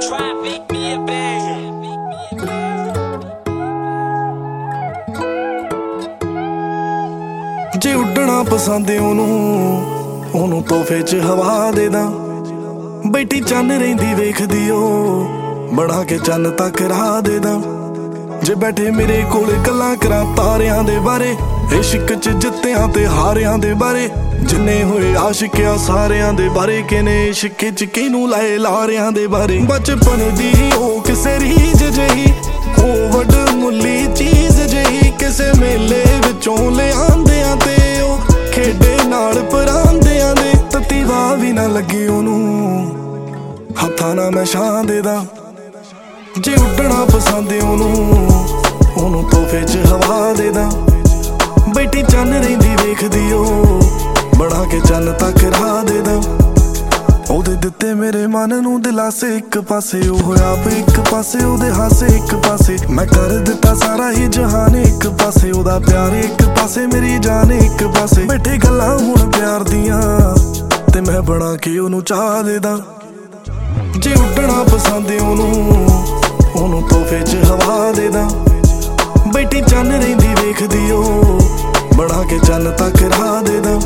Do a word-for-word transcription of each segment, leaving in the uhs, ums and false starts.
जे उड्डना पसंद ओनू ओनू तोहफे च हवा दे दा। बैठी चन्न रहिंदी वेखदी ओ बड़ा के चन्न तक राह दे दा। जे बैठे मेरे कोल गल्लां करां तारियां दे बारे, इश्क च जित्तियां ते हारियां दे बारे, जिन्ने होए आशिकिया सारियां दे बारे, किने इश्क च किनू लाए लारियां दे बारे। बचपन दी ओ किसे रीज जही ओ वड मुल्ली चीज जही, किसे मेले विचों ले आंदियां ते ओ खेडे नाल परांदियां दे। तत्ती वाह भी ना लगी ओनू हत्थां नाल मैं छां दे दा। जे उड्डना पसंद ओनू ओनू तोहफे च हवा दे दा। बैठी चन्न रहिंदी वेखदी ओ बड़ा के चन्न तक राह दे दा। ओदे दिते मेरे मन नू दिलासे एक पासे, ओ होया आप एक पासे, ओदे हासे एक पासे। मैं कर दिता सारा ही जहान एक पासे, ओदा प्यार एक पासे, मेरी जान एक पासे। बैठे गल्लां हुण प्यार दियां ते मैं बना के ओनू चाह दे दा। जे उड्डना पसंद ओनू ओनू तोहफे च हवा दे दा। बैठी चन्न रहिंदी वेखदी ओ बड़ा के चन्न तक राह दे दा।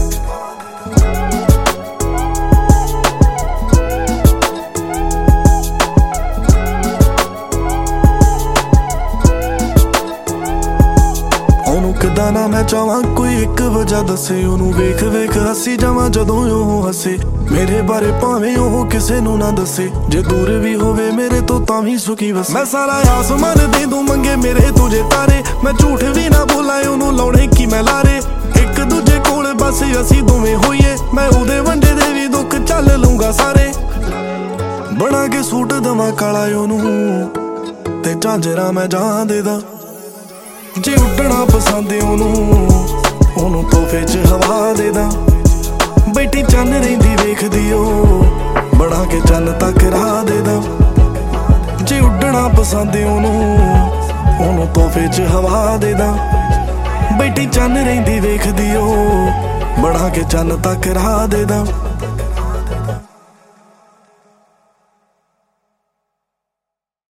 किदा ना मैं चाहवां कोई एक वजह दसे, ओनू वेख वेख हसी जावां जदों ओह हसे। मेरे बारे भावें ओह किसे नू ना दसे, जे दूर भी होवे मेरे तो तां भी सुखी वसे। मैं सारा आसमान दे दूं मंगे मेरे तुझे तारे, मैं झूठ भी ना बोलां ओनू लाउणे की मैं लारे। एक दूजे कोल बस असी दोवें होईए, मैं ओहदे वंडे दे भी दुख झल लूंगा सारे। बना के सूट दवां काला ओनू ते झांजरा मैं जान दे दा। जे उड्डना पसंद ओनू ओनू तोहफे च हवा दे दा। बैठी चन्न रहिंदी वेखदी ओ बड़ा के चन्न तक राह दे दा। जे उड्डना पसंद ओनू ओनू तोहफे च हवा दे दा। बैठी चन्न रहिंदी वेखदी ओ बड़ा के चन्न तक राह दे दा।